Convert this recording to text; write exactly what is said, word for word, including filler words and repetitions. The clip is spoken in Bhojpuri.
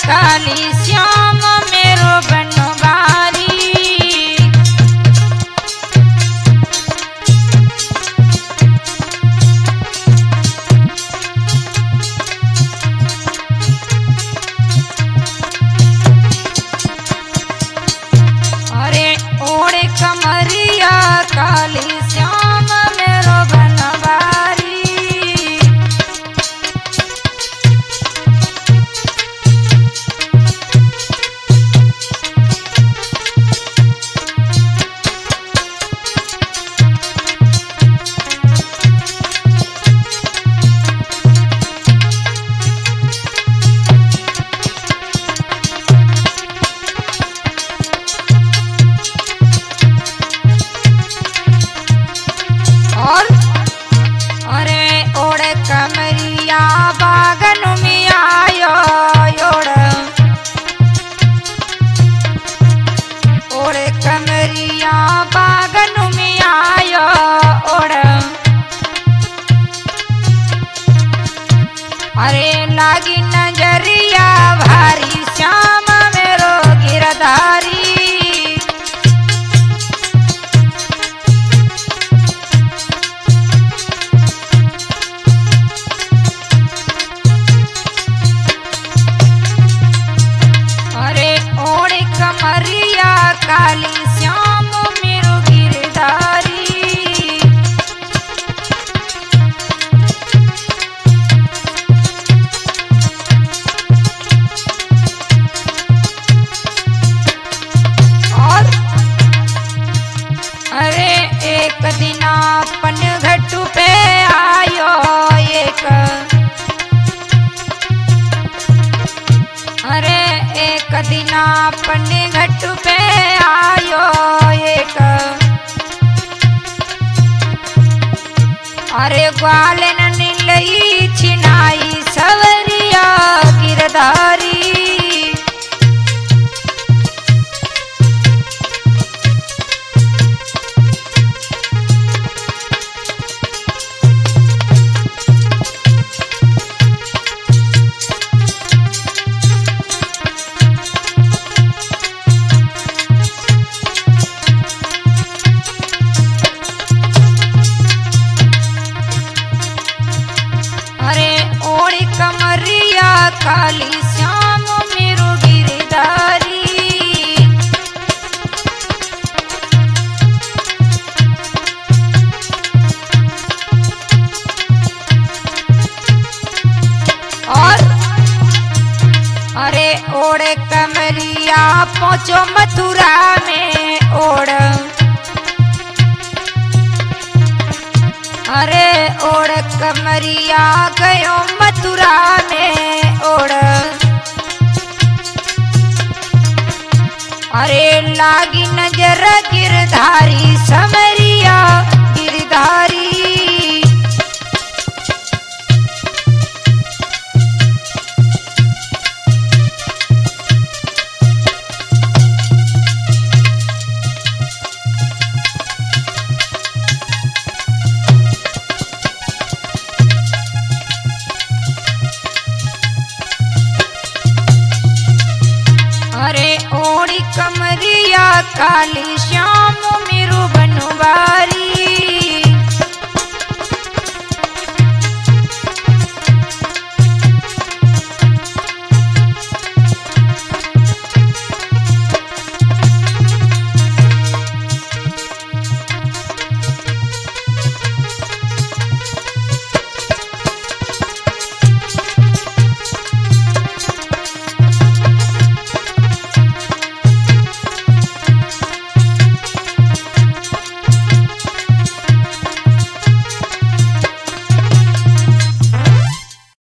काली श्याम मेरो बनवारी। अरे ओढ़े कमरिया काली श्याम मेरो बनवारी। और अरे ओढ़े कमरिया बागन में आयो ओढ़, ओढ़े कमरिया बागन में आयो ओढ़। अरे लागी नजरिया भारी श्याम मेरो गिरधारी। अरे ओढ़े कमरिया काली श्याम मेरो गिरधारी। और अरे एक दिन अपन घट पे आयो एक, अरे एक दिन अपने घट पे आयो एक। अरे ग्वाल नीलई छिनाई सवरिया गिरधारी। अरे ओढ़े कमरिया काली श्याम मेरो गिरधारी। और अरे ओढ़े कमरिया पहुंचो मथुरा में ओढ़, अरे ओढ़ कमरिया गयो मथुरा में ओढ़। अरे लागी नजर गिरधारी समरिया गिरधारी। अरे ओढ़ी कमरिया काली श्याम मेरो बनवारी।